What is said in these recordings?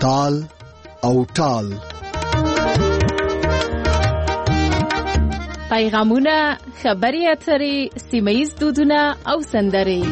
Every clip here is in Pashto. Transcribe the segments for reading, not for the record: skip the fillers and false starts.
تال او ټال. پیغامونه، خبري اترې، سیمه‌ییز دودونه او سندرې.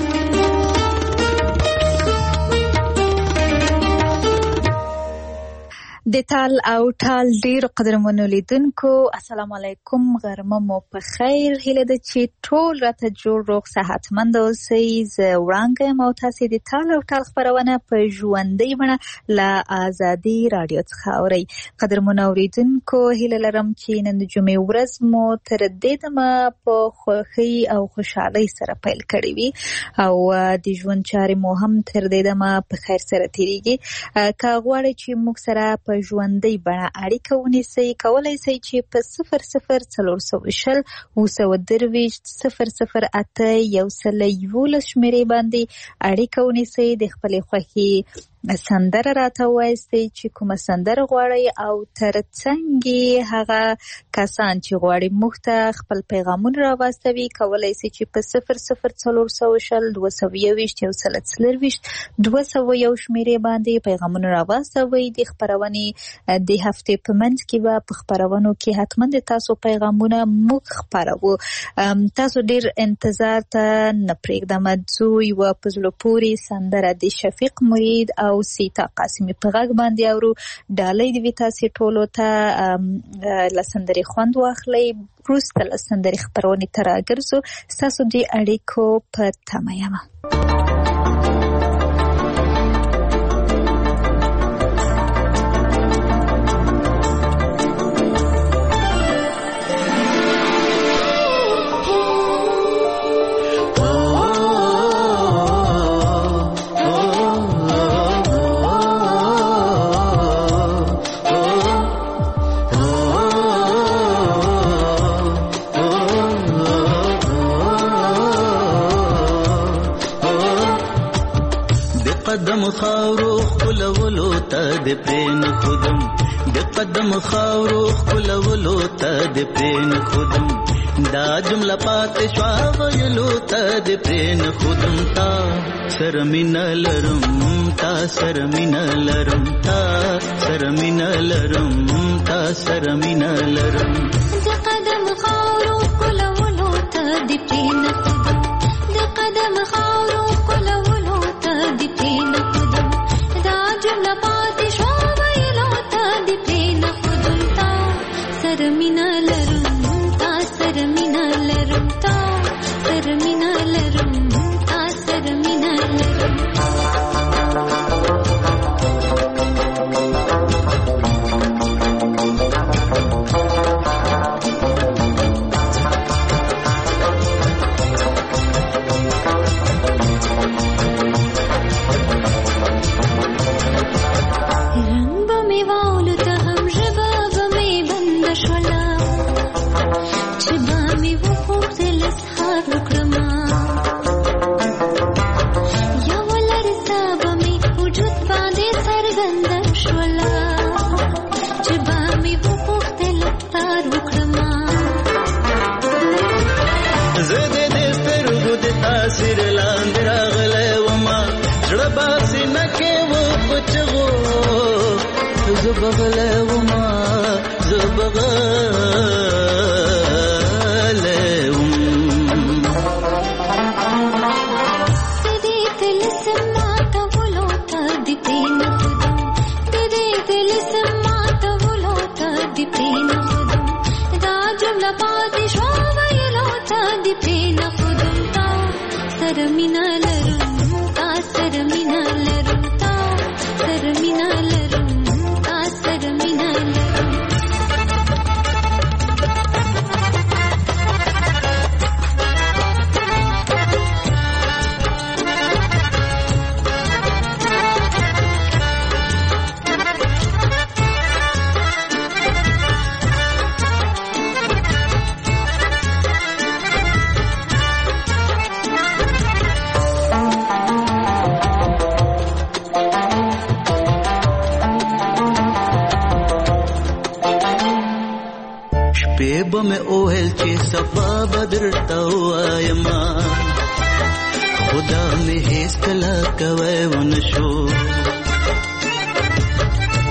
د تال او ټال ډیر قدرمنو لیدونکو، السلام علیکم، غرمه مو په خیر. هیله ده چې ټول راته جوړ روغ صحتمند اوسئ. زه وړانګه یم او تاسې د تال او ټال خپرونه په ژوندۍ بڼه له ازادي رادیو څخه اورئ. قدرمنو اوریدونکو، هیله لرم چې نن د جمعې ورځ مو تر دې دمه په خوښۍ او خوشحالۍ سره پیل کړې وي او د ژوند چارې مو هم تر دې دمه په خیر سره تیریږي. که غواړئ چې موږ سره په ژوندۍ بڼه اړیکه ونیسئ، کولی شئ چې په 004020 008 شمیرې باندې اړیکه ونیسئ. د خپلې خوښې سندره راته وایستئ چې کومه سندره غواړئ او ترڅنګ هغه کسان چې غواړي موږ ته خپل پیغامونه راواستوي کولی شي چې په 004020 201 شمیرې باندې پیغامونه راواستوي. د خپرونې د هفتې په منځ کې به په خپرونو کې حتما د تاسو پیغامونه موږ خپروو. تاسو ډیر انتظار ته نه پرېږدم. ځو یوه په زړه پورې سندره د شفیق مرید او سیتا قاسمی په غږ باندې اورو. ډالۍ د تاسو ټولو ته له سندرې خوند واخلئ. وروسته له سندرې خپرونې ته راګرځو. ستاسو د اړیکو په تمه یم. قدم خاورو خلولو ته د پرین خودم، د قدم خاورو خلولو ته د پرین خودم، دا جمله پاتې شوا ویلو ته د پرین خودم. تا سره مینه لرم، تا سره مینه لرم، تا سره مینه لرم، تا سره مینه لرم. د قدم خاورو خلولو ته د پرین خودم، د قدم خاورو خلولو ته د پرین خودم، دا جمله پاتې شوا ویلو ته د پرین خودم. تا سره مینه لرم، تا سره مینه لرم، تا سره مینه لرم، تا سره مینه لرم.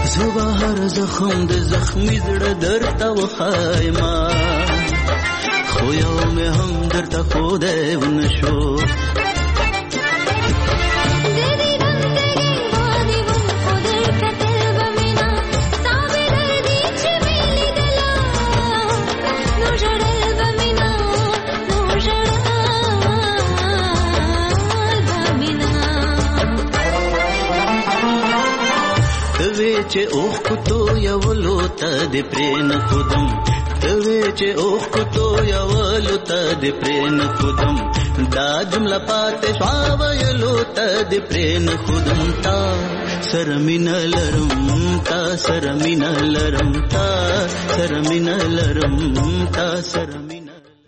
زه هر زخم د زخمی زړه درته وخایما خو یو مې هم درته ښودی ونشو چې اوخ کوتو یولو ته د پرین خودم توی چې اوخ کوتو یولو ته د پرین خودم دا جمله پاتې شوا ویلو ته د پرین خودم تا سره مینه لرم تا سره مینه لرم تا سره مینه لرم تا سره مینه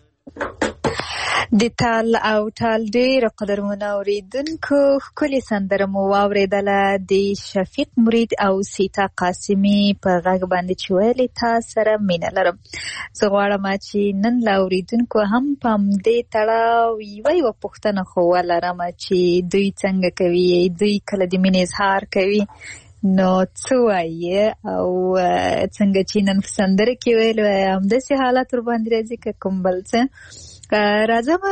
د تال او ټال ډېر قدرمنو اوریدونکو ښکلې سندره مو واورېدله د شفیق مرید او سیتا قاسمي په غږ باندې چې ویلې تا سره مینه لرم. زه غواړم چې نن له اوریدونکو هم په همدې تړاو یوه پوښتنه خو ولرم چې دوی څنګه کوي، دوی کله د مینې اظهار کوي نو څه وایي او څنګه چې نن په سندره کې ویل همداسې حالات ورباندې راځي که کوم بل څه. راځم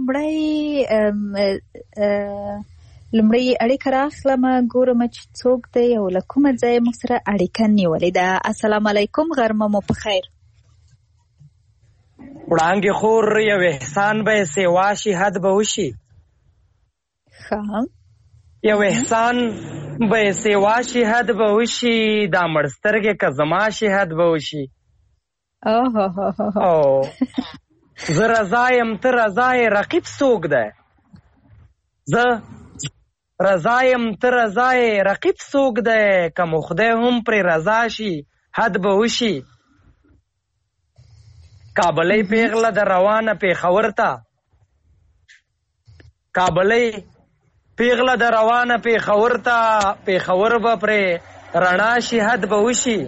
لومړی اړیکه راخلم، ګورم چې څوک دی او له کومه ځایه موږ سره اړیکه نیولې ده. السلام علیکم، غرمه مو په خیر. وړانګې خور یو احسان به سیوا شي حد به وشي. یو احسان به سیوا شي حد به وشي، دا مړسترګې که زما شي حد به وشي. زه رضا یم ته رضا یې رقیب څوک دی؟ زه رضا یم ته رضا یې رقیب څوک دی؟ که مو خدای هم پرې رضا شي حد به وشي. کابلۍ پیغله د روانه پېښور ته، کابلۍ پیغله د روانه پېښور ته، پېښور به پرې رڼا شي حد به وشي.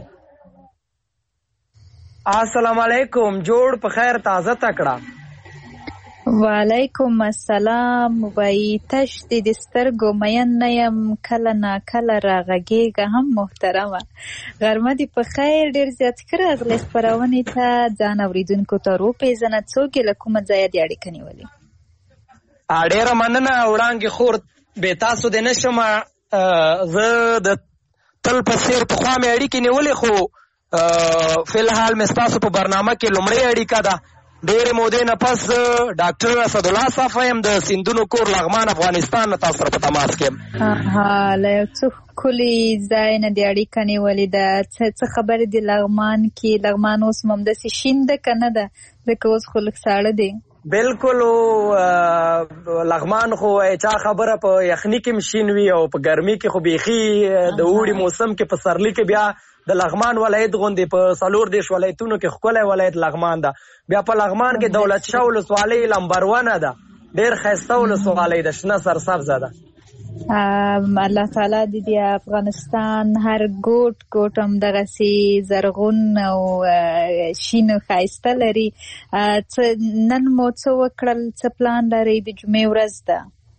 السلام علیکم، جوړ په خیر، تازه تکړه. وعلیکم السلام. وای تش دې د سترګو مین نه یم، کله نا کله راغږېږه هم محترمه. غرمه دې په خیر. ډېر زیات ښه راغلې خپرونې ته. ځان اوریدونکو ته وپېژنه، څوک یې له کومه ځایه دې اړیکه نیولې؟ ډېره مننه وړانګې خور، بې تاسو دې نه شم. زه د تل په څېر پخوا مې اړیکې نیولې، خو فی الحال مې ستاسو په برنامه کې لومړۍ اړیکه ده. ډېرې مودې نه پس ډاکټر اسدالله صافی یم د سیندونو کور لغمان افغانستان نه تاسو سره په تماس کې یم. له یو څه ښکلي ځای نه دې اړیکه نیولې ده. څه خبرې دي لغمان کې؟ لغمان اوس همداسې شین ده که نه ده؟ ځکه اوس خو لږ ساړه دی. بالکل، لغمان خو چا خبره په یخني کې مشین وي او په ګرمي کې خو بیخي د اوړي موسم کې په سرلی کې بیا د لغمان ولایت غوندې په 14 ولایتونو کې ښکلی ولایت لغمان ده. بیا په لغمان کې دولت شاه ولسوالۍ نمبر 1 ده، ډېر ښایسته ولسوالۍ ده، شنه سرسبزه ده. الله تعالی دې د افغانستان هر ګوټ ګوټ همدغسې زرغون او شین او ښایسته لري. نن مو څه وکړل؟ څه پلان لرئ؟ د جمعې ورځ ده.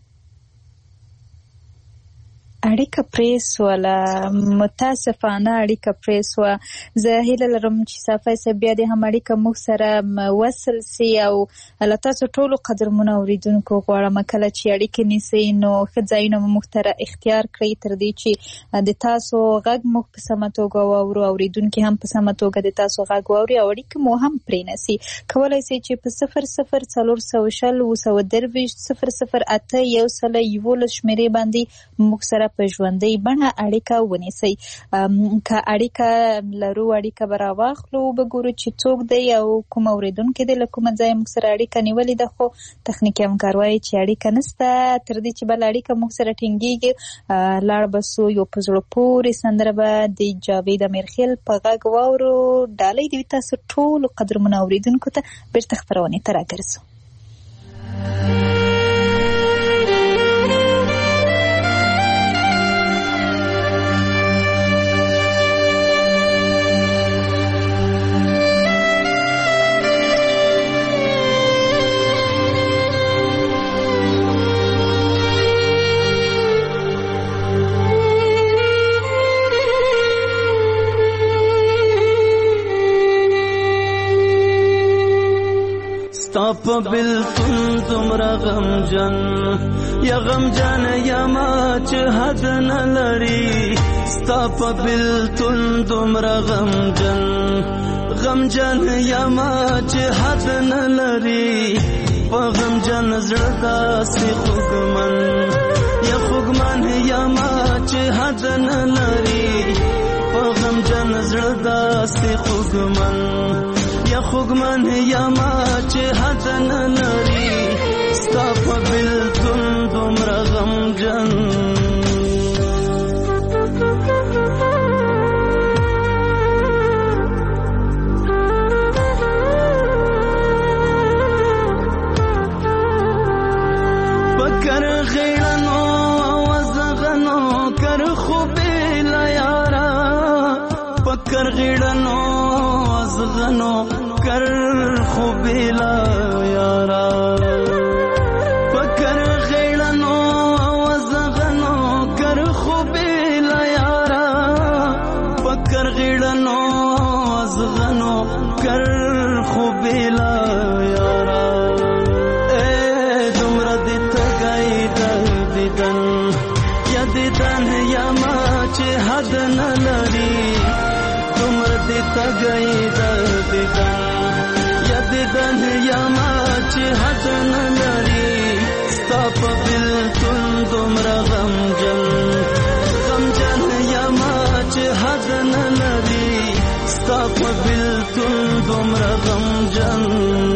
اړیکه پرې سوله، متاسفانه اړیکه پرې سوه. زه هیله لرم چې صافی صاحب بیا دې هم اړیکه موږ سره وصل سي او له تاسو ټولو قدرمنو اورېدونکو غواړم کله چې اړیکې نیسئ نو ښه ځایونه مو موږ ته اختیار کړئ تر دې چې د تاسو غږ موږ په سمه توګه واورو، اورېدونکي هم په سمه توګه د تاسو غږ واوري او اړیکې مو هم پرې نه سي. کولی سئ چې په 004020081111 شمېرې باندې موږ سره په ژوندۍ بڼه اړیکه ونیسئ. که اړیکه لرو اړیکه به راواخلو، وګورو چې څوک دی او کوم اورېدونکی دی له کومه ځایه موږ سره اړیکه نیولې ده. خو تخنیکي همکار وایي چې اړیکه نشته. تر دې چې بله اړیکه موږ سره ټینګېږي لاړ به سو یو په زړه پورې سندره به د جاوید امیرخیل په غږ واورو. ډالۍ دې وي تاسو ټولو قدرمنو اورېدونکو ته. بېرته خپرونې ته راګرځو. په بلتون دومره غمجن یا غمجن یما چې حد نه لري ستا په بلتون دومره غمجن یما چې حد نه لري په غمجن زړه داسې خوږمن یما چې حد نه لري په غمجن زړه داسې خوږمن یما چې حد نه لري ستا په بلتون دومره غمجن پکر غیړنو وزغنو کر خوبې لا یارا پکر غیړنو وزغنو کر خوبې لا یارا پکر غیړنو وزغنو کر خوبې لا یارا پکر غیړنو وزغنو کر خوبې لا یارا دیدن یما چې حد نه لري دومره دې تګی دیدن یما چې حد نه لري ستا په بلتون دومره غمجن یما چې حد نه لري ستا په بلتون دومره غمجن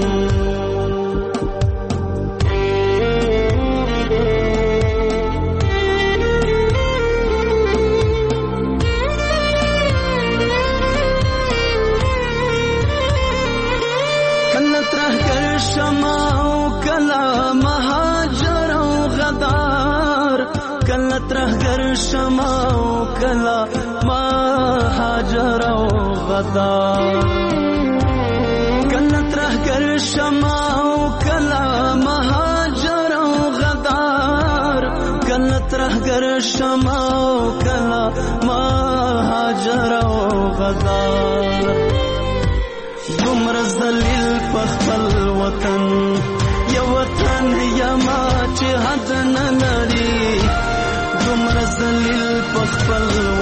ترهګر شمع او کلا مهاجر او غدار کله ترهګر شمع او کلا مهاجر او غدار کله ترهګر شمع او کلا مهاجر او غدار دومره ذلیل په خپل وطن یو وطن یما چې حد نه لري دومره ذلیل په خپل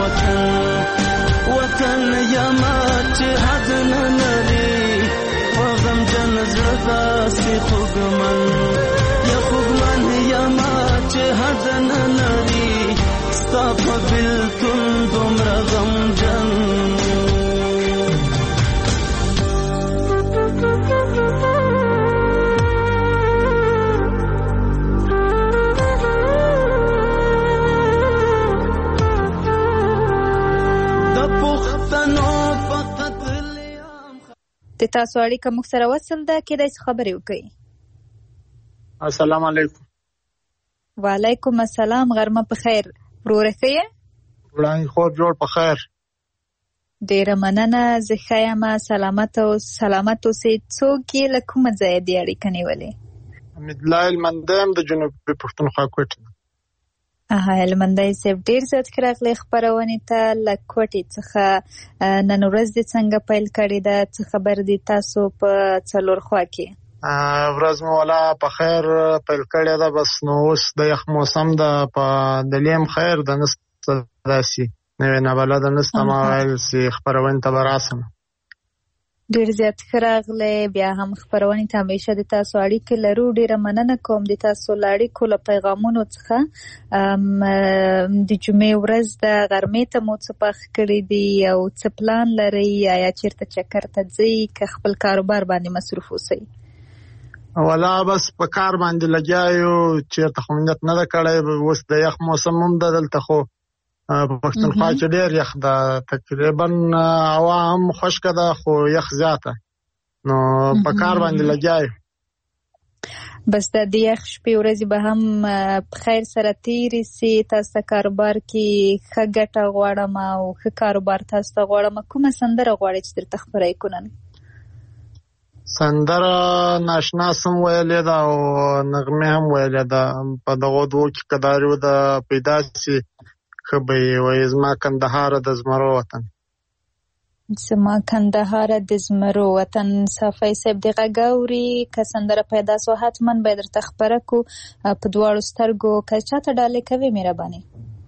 وطن یما چې حد نه لري په غمجن زړه داسې خوږمن یما چې حد نه لري ستا په بلتون دومره غمجن د تاسو اړیکه موږ سره وصل ده کېدای شي خبرې وکړئ. السلام علیکم. وعلیکم السلام. غرمه په خیر. وروره ښه یې؟ وړاندې خور جوړ په خیر. ډېره مننه. زه ښه یم. سلامت اوسئ. څوک یې له کومه ځایه دې اړیکه نیولې؟ حمیدالله هلمندی یم د جنوبي پښتونخوا کوټې نه. هلمندی صاحب ډېر زیات ښه راغلی خپرونې ته. له کوټې څخه نن ورځ دې څنګه پیل کړې ده؟ څه خبر دي تاسو په څلور خوا کې؟ ورځ مو والا په خیر پیل کړې ده. بس نو اوس د یخ موسم ده په دلیم خیر ده نسته داسې نوې نابلده نسته ما ویل چې خپرونې ته به راسم. ډېر زیات ښه راغلی. بیا هم خپرونې ته همیشه د تاسو اړیکې لرو. ډېره مننه کوم د تاسو له اړیکو له پیغامونو څخه. د جمعې ورځ د غرمې ته مو څه پخ کړي دي او څه پلان لرئ؟ یا چېرته چکر ته ځئ که خپل کاروبار باندې مصروف اوسئ؟ والا بس په کار باندې لګیا یو. چېرته خو نیت نه ده کړی. اوس د یخ موسم هم ده دلته خو په پښتونخوا کې ډېر یخ ده. تقریبا هوا هم خشکه ده خو یخ زیاته نو په کار باندې لګیا یو. بس د یخ شپې ورځې به هم په خیر سره تېرې سي. تاسو ته کاروبار کې ښه ګټه غواړم او ښه کاروبار تاسو ته غواړم. کومه سندره غواړئ چې درته خپره یې کړم؟ سندره ناشنا هم ویلې ده او نغمې هم ویلې ده. په دغو دوو کې که داري و د پیدا سي ښه به یې وایي زما کندهار د زمرو وطن. زما کندهار د زمرو وطن صافی صاحب د غاوري که سندره پیدا سو حتما باید درته خبره کو په دواړو سترګو که چاته ډالۍ کوي مهرباني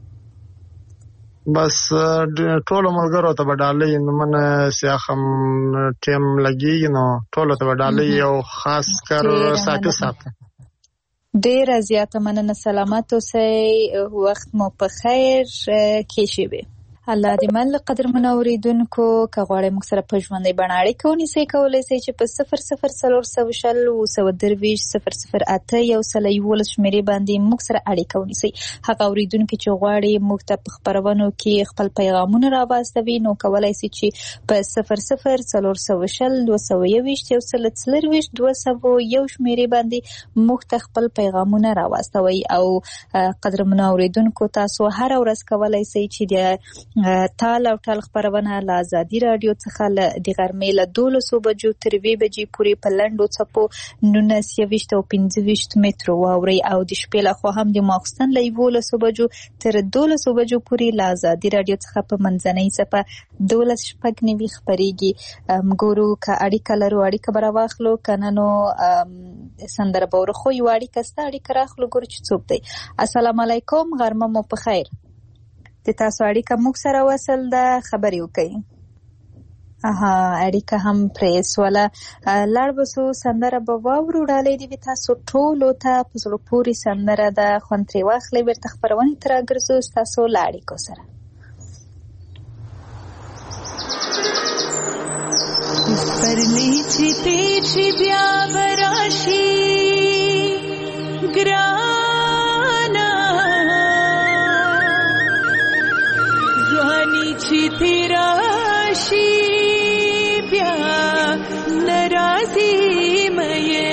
بس ټول ملګرو ته ډالۍ نو من سیاخم ټیم لګي نو ټول ته ډالۍ او خاص کر ساته ډیر زیاته مننه سلامت اوسئ وخت مو په خیر کې شي الله دې مل قدر منوریدونکو که غواړئ موږ سره په ژوندۍ بڼه اړیکه ونیسئ کولی شئ چې په 00400008 شمیرې باندې موږ سره اړیکه ونیسئ هغه اوریدونکي چې غواړي موږ ته په خپرونو کې خپل پیغامونه راواستوي نو کولی شئ چې په 00404221 شمیرې باندې موږ ته خپل پیغامونه راواستوي او قدر منوریدونکو تاسو هر ورځ کولی شئ چې د تال او ټال خبرونه له ازادي رادیو څخه د غرمې له 12 بجو تر 2 بجې پورې په لنډو څپو 19 او 15 مترو واوري او د شپې له خوا هم د ماخستن له 11 بجو تر 12 بجو پورې له ازادي رادیو څخه په منځنۍ څپه 12 شپږ خبريږي ګورو که اړیکه لرو اړیکه برا واخلو کنه نو سندره بور خو یو اړیکه ست اړیکه راخلو ګورو چې څوک دی السلام علیکم غرمه مو په خیر د تاسو اړیکه موږ سره وصل ده خبرې وکړئ اړیکه هم پریس ولا لړ بسو سندره به واورو ډالۍ دی تاسو ټولو ته په زړه پورې سندره ده خوندري واخلئ ورته خبرونه تر ګرځو تاسو لاړې کو سره پرلی چې تیری بیا براشي ګرانا ځواني چې تیراشي بیا ناراضي مې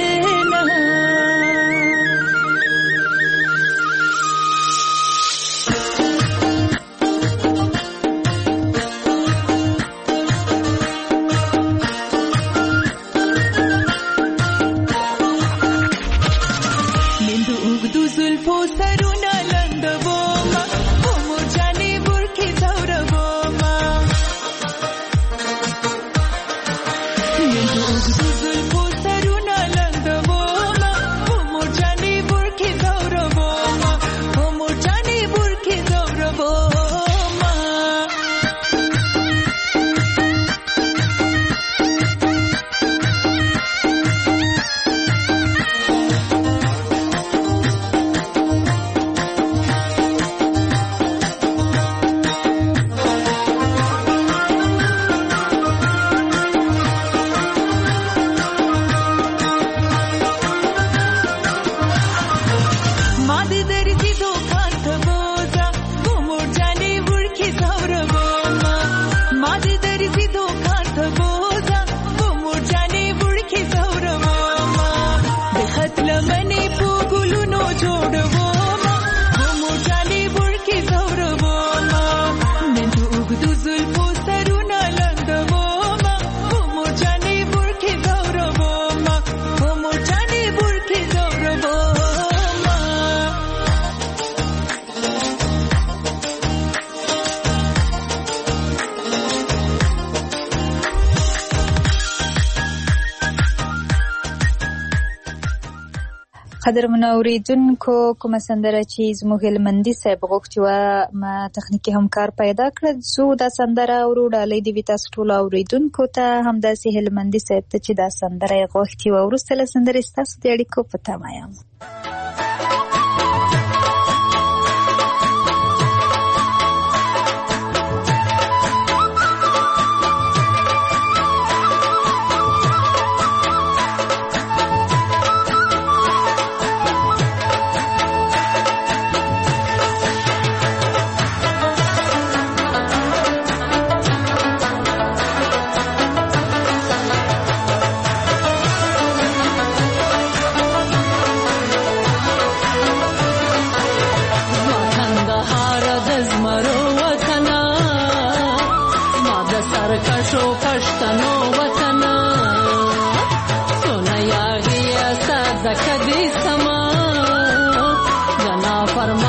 قدر منوریدونکو کومه سندره چې زموږ هلمندي صاحب غوښتي و ما تخنیکی همکار پیدا کړ زو دا سندره ورو ډالۍ دی تاسو ټول اوریدونکو ته همداسې هلمندي صاحب ته چې دا سندره غوښتي و ورسته له سندرې تاسو د اړیکو په تمه یم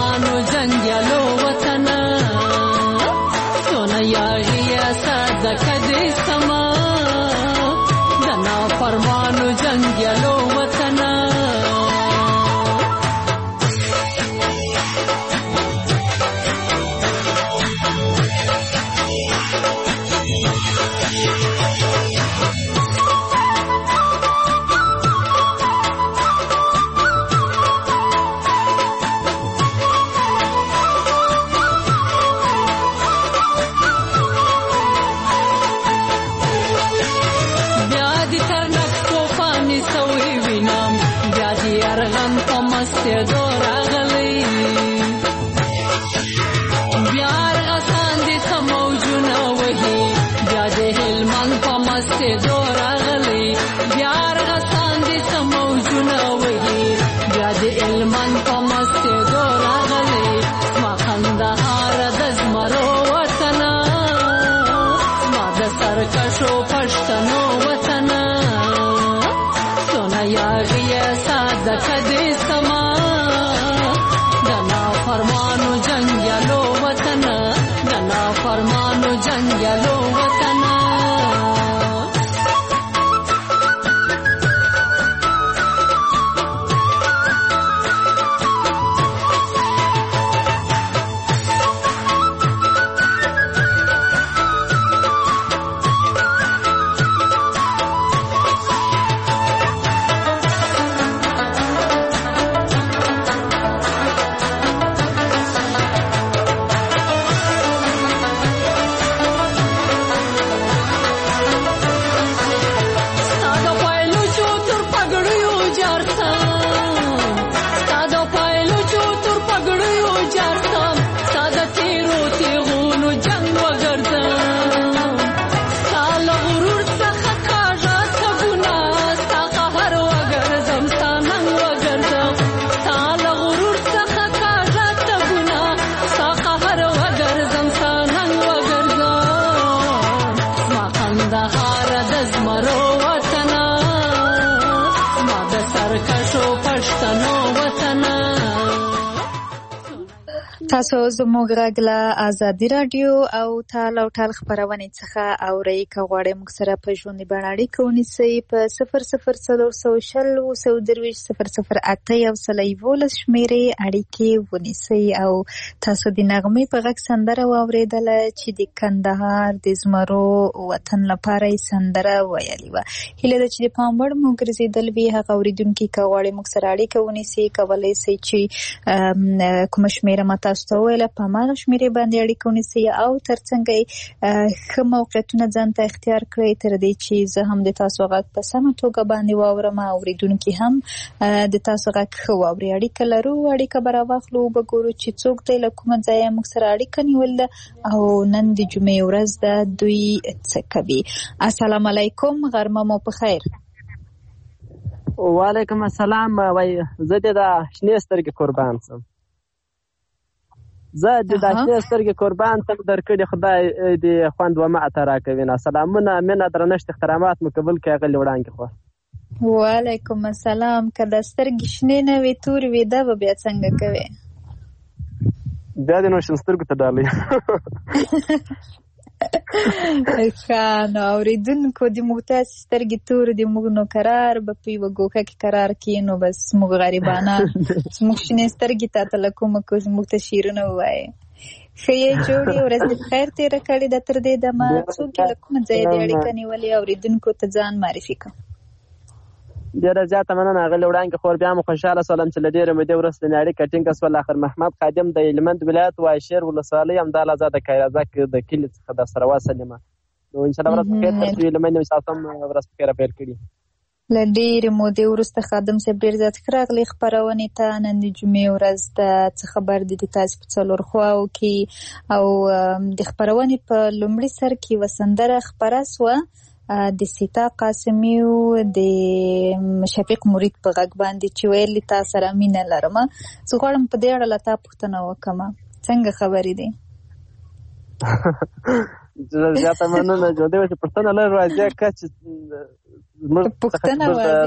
the تاسو زموږ غږ له ازادي رادیو او ټال او ټال خبرونې څخه اورئ. که غواړئ موږ سره په ژوندۍ بڼه اړیکه ونیسئ په 00403008 شمېرې اړیکې ونیسئ. او تاسو د نغمې په غږ سندره واورېدله چې د کندهار د زمرو وطن لپاره یې سندره ویلې وه. هیله ده چې د پام وړ مو ګرځېدل وي. هغه اورېدونکي که غواړئ موږ سره اړیکه ونیسئ کولی شئ چې کومه شمېره ما تاسو ته وویله په هماغه شمېرې باندې اړیکه ونیسئ او ترڅنګ یې ښه موقعیتونه ځان ته اختیار کړئ تر دې چې زه هم د تاسو غږ په سمه توګه باندې واورم او اورېدونکي هم د تاسو غږ ښه واوري. اړیکه لرو، اړیکه به راواخلو، به ګورو چې څوک دی له کومه ځایه موږ سره اړیکه نیول ده او نن د جمعې ورځ ده دوی څه کوي. السلام علیکم، غرمه مو په خیر. وعلیکم السلام. وای زه د شنې سترګې قربان سم. زه د شنې سترګې قربان سم درکړي خدای دې خوند و ماته راکوي. نه سلامونه، مینه، درنښت، احترامات مو قبول کړئ. غلي وړاندې خو وعلیکم السلام. که د سترګې شنې نه وي تورې وي دا به بیا څنګه کوي؟ بیا د نو شین سترګو ته ډالۍ. ښه نو اورېدونکو د موږ تاسې سترګې تورې د موږ نو قرار به په یوه ګوښه کې قرار کړي نو بس موږ غریبانان زموږ شنې سترګې تاته له کومه کو زموږ ته شعرونه ووایې. ښه یې جوړې ورځ دې خیر تېره کړې ده تر دې دمه. څوک یې له کومه ځایه دې اړیکه نیولې اورېدونکو ته ځان معرفي کړه. ډېره زیاته مننه غلي وړاندې خور. بیا مو خوشحاله سولم چې له ډېرې مودې وروسته مې اړیکه ټینګه سوله. آخر محمد خادم د هلمند ولایت واشیر ولسوالۍ همدا لحظه د کایرازک د کلي څخه در سره وصل یم. نو انشاءالله ورځ په خیر تاسو هلمند یم تاسو هم ورځ په خیره پیل کړي. له ډېرې مودې وروسته خادم صاحب ډېر زیات ښه راغلي خپرونې ته. نن د جمعې ورځ ده، څه خبر دي د تاسو په څلور خواو کې؟ او د خپرونې په لومړي سر کې یوه سندره خپره سوه د سیتا قاسمي او د شفیق مرید په غږ باندې چې ویل تا سره مینه لرم. زه غواړم په دې اړه له تا پوښتنه وکړم، څنګه خبرې دي؟ زیاته مننه جوړې چې پښتنه لرو راځي چې پښتنه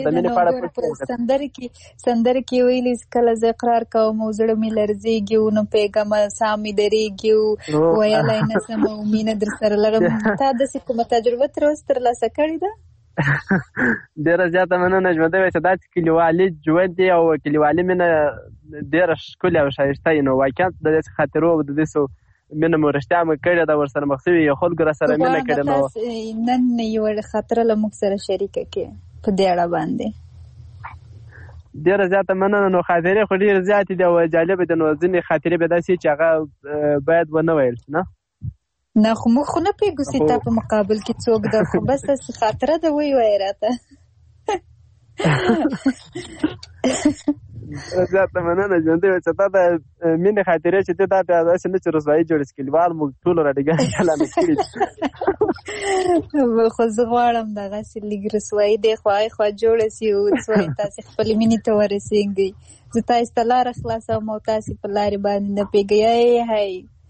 وایي. سندره کې ویلي کله زه اقرار کوم او زړه مې لرزېږي نو پیغام ساه مې درېږي ویلی نه سم او مینه در سره لرم. تا داسې کومه تجربه تر اوسه ترلاسه کړې ده؟ ډېره زیاته مننه ژوندی وایي چې دا چې کلیوالي ژوند دی او کلیوالي مینه ډېره ښکلې او ښایسته وي. نو واقعا د داسې خاطرو او د داسې مینه مو رښتیا مو کړې ده، ورسره مخ شوي یو خلکو راسره مینه کړې. نو نن یوه خاطره له موږ سره شریکه کړې په دې اړه باندې. ډېره زیاته مننه. نو خاطرې خو ډېرې زیاتې دي او جالبه دي. نو ځینې خاطرې به داسې چې هغه باید ونه ویل نه خو موږ خو نه پوهېږو چې تا په مقابل کې څوک ده، خو بس داسې خاطره ده ووایه راته. زیاته مننه ژوندی وایي چې تا د مینې خاطرې چې دی دا بیا داسې نه چې رسوایي جوړې چې کلیوال موږ ټولو راډیګانې چالانه کړي. خو زه غواړم دغسې لږ رسوایي دی خوا جوړه سي او تاسې خپلې مینې ته ورسېږئ. زه تاسې ته لاره خلاصوم او تاسې په لارې باندې نه پوهېږئ. هی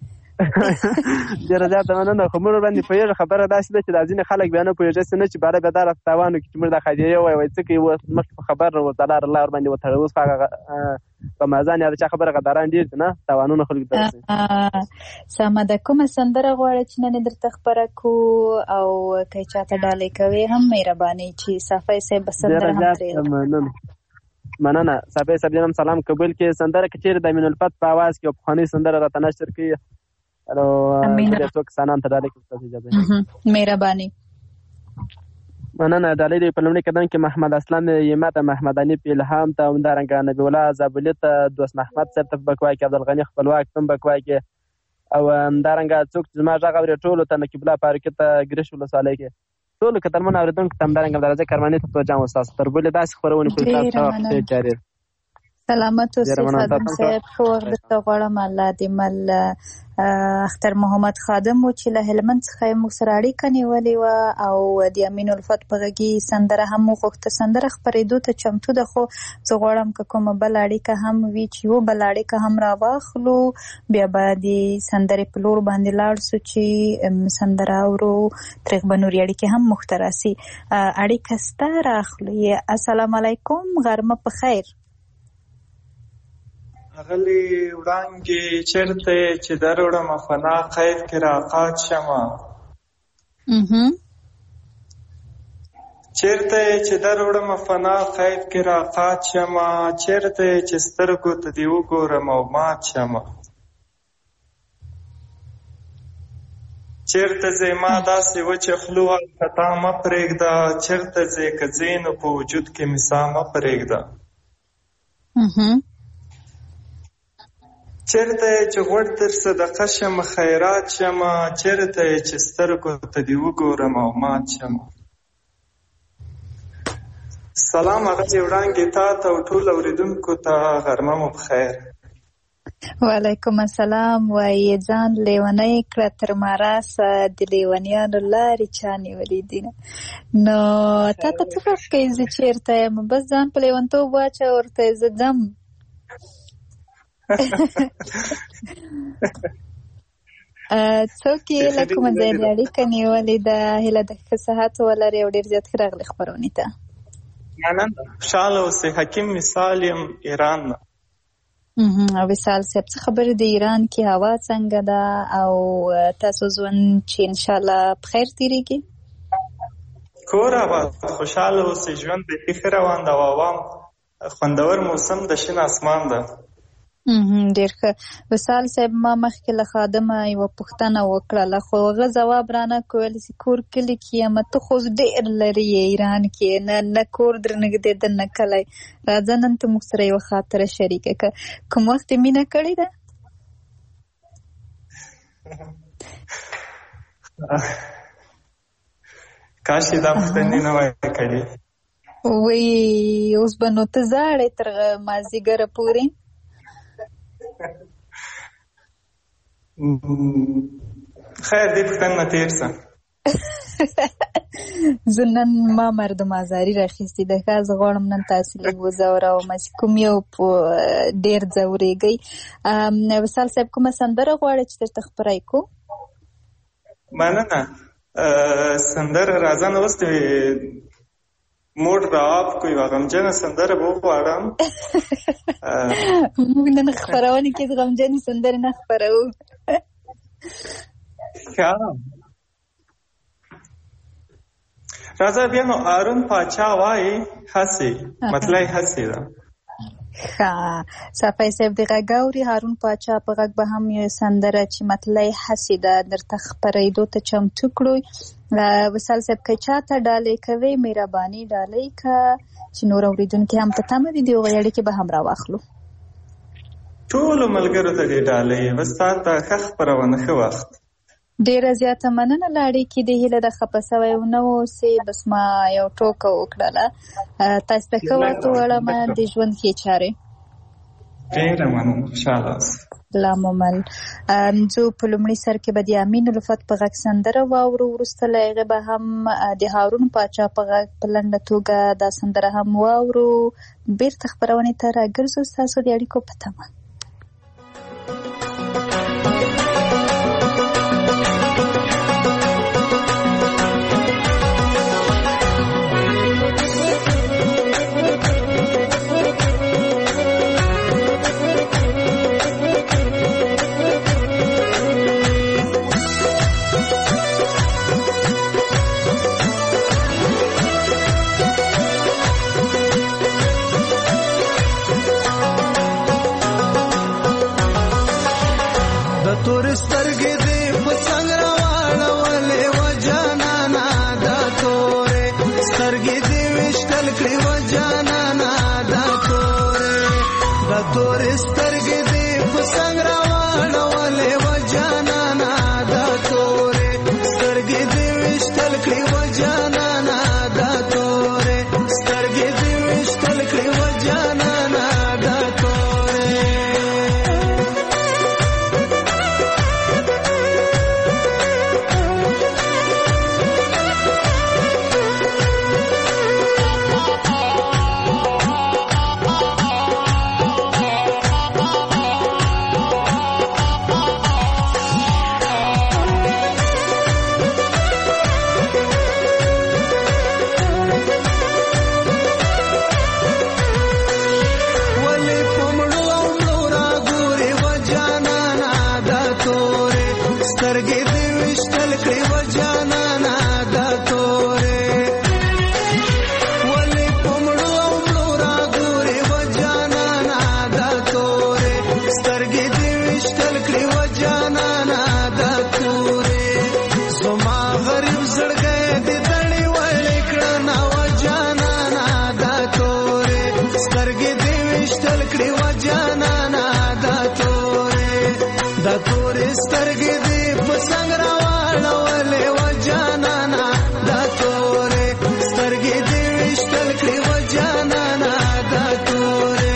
ډېره زیاته مننه. خو موږ باندې پوهېږو خبره داسې ده چې دا ځینې خلک بیا نه پوهېږي چې نه چې باره بیا دا راته تاوان وکړي چې موږ دا خاطرې ووایو څه کوي. اوس مخکې په خبر لار الله ورباندې وتړی. اوس هغه په مازان یا د چا خبره غداران ډېر دي نه تاوانونه خلکو ته رسوي. سمه ده. کومه سندره غواړئ چې نن یې درته خپره کړو او که یې چاته ډالۍ کوې هم مهرباني چې صافی صاحب به سندره هم ترې مننه. صافی صاحب جان هم سلام قبول کړي. سندره که چېرې د امین الفت په اواز کې یو پخوانۍ سندره راته نشر کړي څو کسانان ته ډالۍ کړو. مهرباني مننه. ډالۍ دی په لومړي قدم کې محمد اسلام یما ته، محمد انیف الهام ته، همدارنګه نبی الله زابلي ته، دوست محمد صاحب ته په بکوا کې، عبدالغني خپلواک ته بکوا کې، او همدارنګه څوک چې زما غږ اوري ټولو ته، نقیب الله فاروقي ته ګرش ولسوالۍ کې ټولو کترمن اورېدونکو ته، همدارنګه عبدالرزاق کرماني ته توجه وستاسو تر بلې داسې خپرونې پورې تاسو جاري سلامت اوسئ خادم صاحب. ښه وخت درته غواړم. الله دې مل اختر محمد خادم و چې له هلمند څخه یې موږ سره اړیکه نیولې وه او د امین الفت په غږي سندره هم وغوښته. سندره خپرېدو ته چمتو ده خو زه غواړم که کومه بله اړیکه هم وي چې یوه بله اړیکه هم راواخلو بیا به د سندرې په لور باندې لاړ سو چې سندره اورو ترې به نورې اړیکې هم موږ ته راسي. اړیکه سته راخلو. السلام علیکم، غرمه په خیر. اغلی وړانګې چیرته چې دروړم فنا قید کې راقات شمه چیرته چې دروړم فنا قید کې راقات شمه چیرته چې سترګو ته دې وګورم او مات شمه چیرته ځې ما داسې وچه خلو خطا مه پرېږده چیرته ځې که ځې نو په وجود کې مې سا مه پرېږده چیرته چې غوړ در صدقه شم خیرات شم چیرته چې سترګو ته دې وګورم او مات شم سلام هغه وړانګې تا ته او ټول اورېدونکو ته غرمه مو بخیر وعلیکم السلام وایي ځان لیونی کړه تر ماراسه د لیونیانو لارې چا نیولې دي نو تا ته څه فرق کوي زه چېرته یم بس ځان په لیونتوب واچوه ورته زه ځم څوک یې له کومه ځای د اړیکه نیولې ده هیله ده ښه صحت ولرې او ډېر زیات ښه راغلې خپرونې ته مننه خوشحاله اوسئ حکیم مثال یم ایران نه او وصال صاحب څه خبرې د ایران کې هوا څنګه ده او تاسو ژوند چې انشاءالله په خیر تېرېږي کور آباد خوشحاله اوسئ ژوند بیخي ښه روان ده او عوام خوندور موسم د شین اسمان ده ډېر ښه وصال صاحب ما مخکې له خادمه یوه پوښتنه وکړله خو هغه ځواب رانه کړ ویل چې کور کلي کې یم ته خو ډېر لرې یې ایران کې نه کور در نږدې ده نه کلی راځه نن ته موږ سره یوه خاطره شریکه کړه کوم وخت یې مینه کړې ده کاش یې دا پوښتنې نه وای کړې وایي اوس به نو ته ژاړې تر مازدیګره پورې خیر دې پوښتنه نه تېر شه زه نن ما مردم ازاري راخیستې ده ښه زه غواړم نن تاسې لږ وځوروم چې کوم یو ډېر ځورېږئ وصال صاحب کومه سندره غواړئ چې درته خپره کړو مننه سندره راځه نو اوس موډ را آپ کو یوه غمجنه سندره به وغواړم موږ نن خپرونې کې د غمجنې سندرې نه خپروو ښه راځه بیا نو هارون پاچا وایي هسې مطلع هسې ده ښه صفی صاحب د غږ اوري هارون پاچا په غږ به هم یو سندره چې مطلع هسې ده درته خپرېدو ته چمتو کړو وصال صاحب که چاته ډالۍ کوي مهرباني ډالۍ که چې نور اورېدونکي هم په تمه دي د هغوی اړیکې به هم راواخلو ټولو ملګرو ته دې ډالۍ بس تا ته ښه خپرونه ښه وخت ډېره زیاته مننه له اړیکې د هیله ده خفه سوی ونه اوسې بس ما یو ټوکه وکړله تاسو ته ښه وخت وړمه د ژوند ښې چارې ډېره مننه خوشحاله اوسئ لاممل زه په لومړي سر کې به د امین الفت په غږ سندره واورو وروسته له هغې به هم د هارون پاچا په غږ په لنډه توګه دا سندره هم واورو بېرته خپرونې ته راګرځو ستاسو د اړیکو په تمه تور سترګې دې په څنګ راواړولې و جانانا دا تورې سترګې دې وشکل کړې و جانانا دا تورې سترګې دې په څنګ راواړولې و جانانا دا تورې سترګې دې وشکل کړې و جانانا دا تورې سترګې دې وشکل کړې و جانانا دا وشتل کړي و جانانا دا تورې زما غریب زړګی دې دړې وړې کړنه و جانانا دا تورې سترګې دې وشتل کړي و جانانا دا تورې سترګې دې په څنګ راواړولې و جانانا دا تورې سترګې دې وشتل کړي و جانانا دا تورې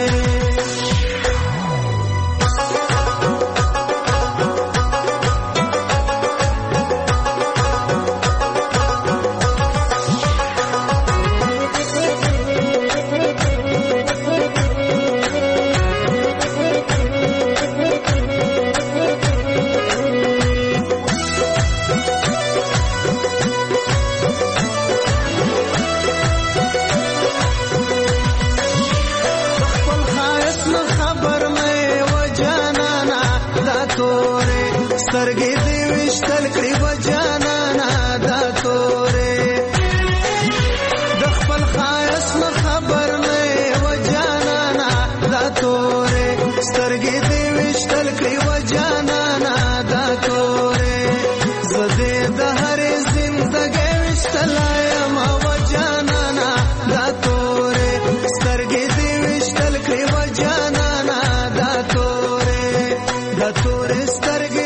سترګې دې وشتل کړي و جانانا دا تورې د خپل ښایست نه خبر نه و جانانا دا تورې سترګې دې وشتل کړي و جانانا دا تورې زه دې د هرې زندګۍ وشتلی یم و جانانا دا تورې سترګې دې وشتل کړي و جانانا دا تورې دا تورې سترګې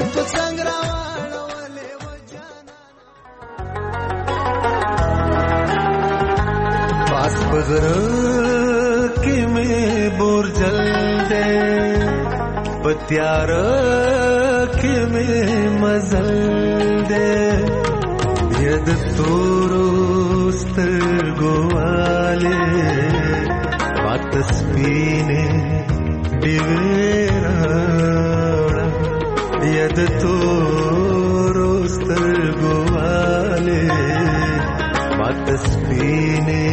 بغره کې مې بورجل دې پتیار کې مې مزل دې ید تورو سترګو والے بات سپینې دیویرا ید تورو سترګو والے بات سپینې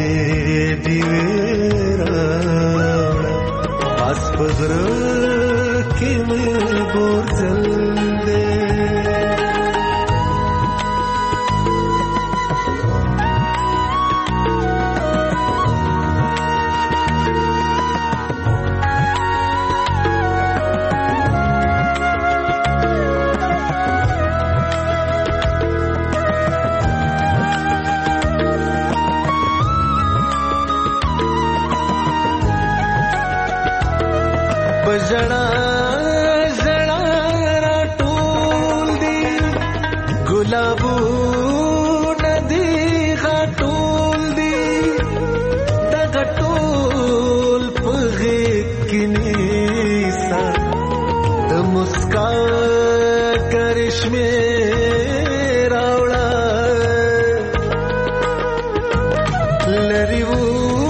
पास बगर के में बोझल दे जड़ा जड़ा राटूल दी गुलाबू नदी घाटूल दी दगटूल पगे किनीसा द मुस्का करिश्मे रावड़ा लरिवू